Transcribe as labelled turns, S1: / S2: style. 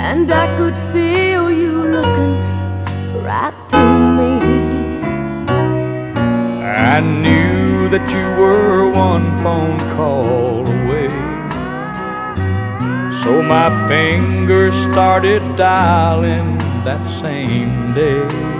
S1: and I could feel you looking right through me.
S2: I knew that you were one phone call away, so my fingers started dialing that same day.